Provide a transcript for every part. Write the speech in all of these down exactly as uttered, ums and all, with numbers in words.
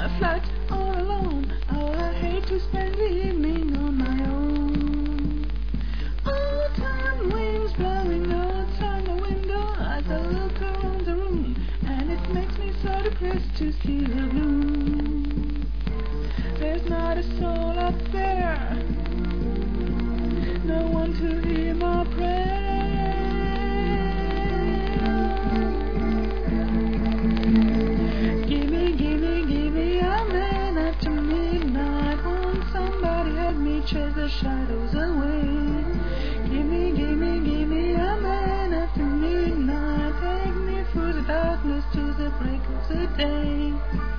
a flight all alone. Oh, I hate to spend the evening on my own. Autumn winds blowing outside the window as I look around the room, and it makes me so depressed to see the gloom. There's not a soul up there, no one to hear my prayer. Gimme, gimme, gimme a man after midnight. Won't somebody help me chase the shadows away? Gimme, gimme, gimme a man after midnight. Take me through the darkness to the break of the day.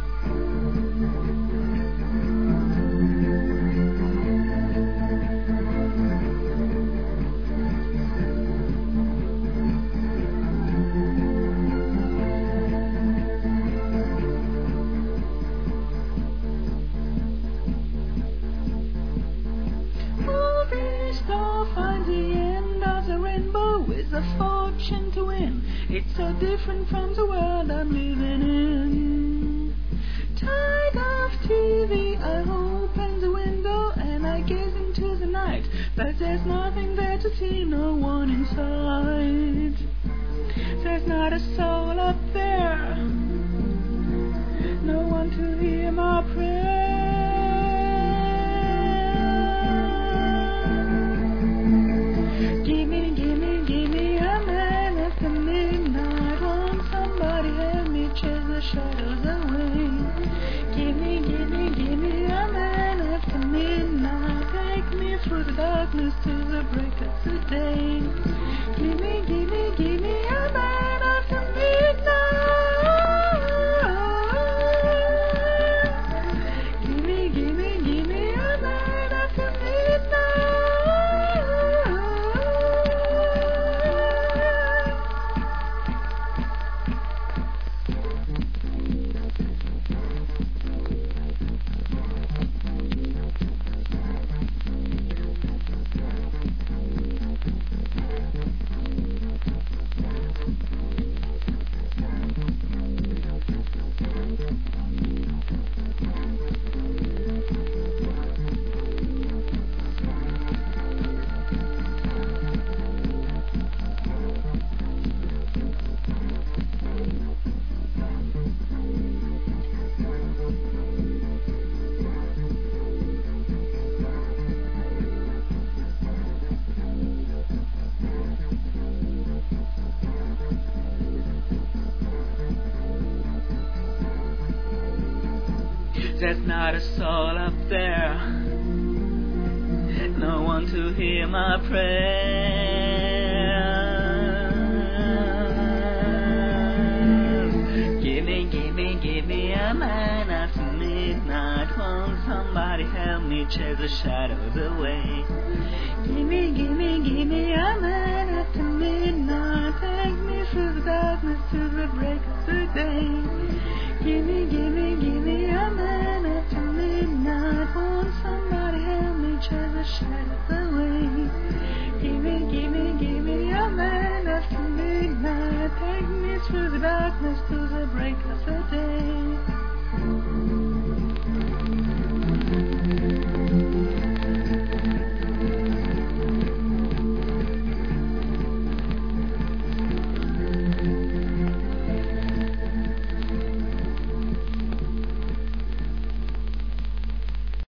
Find the end of the rainbow with a fortune to win. It's so different from the world I'm living in. Tired of T V, I open the window and I gaze into the night, but there's nothing there to see, no one inside. There's not a soul up there, no one to hear my prayer. Gimme, gimme, gimme a man after midnight. Won't somebody help me chase the shadows away? Gimme, gimme, gimme a man after midnight. Take me through the darkness to the break of the day. Gimme, gimme, gimme a man after midnight. Gimme, gimme, gimme a man after midnight. There's not a soul up there, no one to hear my prayers. Gimme, gimme, gimme a man after midnight. Won't somebody help me chase the shadows away? Gimme, gimme, gimme a man after midnight. Take me through the darkness to the break of the day. Gimme, gimme, gimme a man after midnight. Won't somebody help me chase the shadows away? Gimme, gimme, gimme a man after midnight. Take me through the darkness to the break of the day.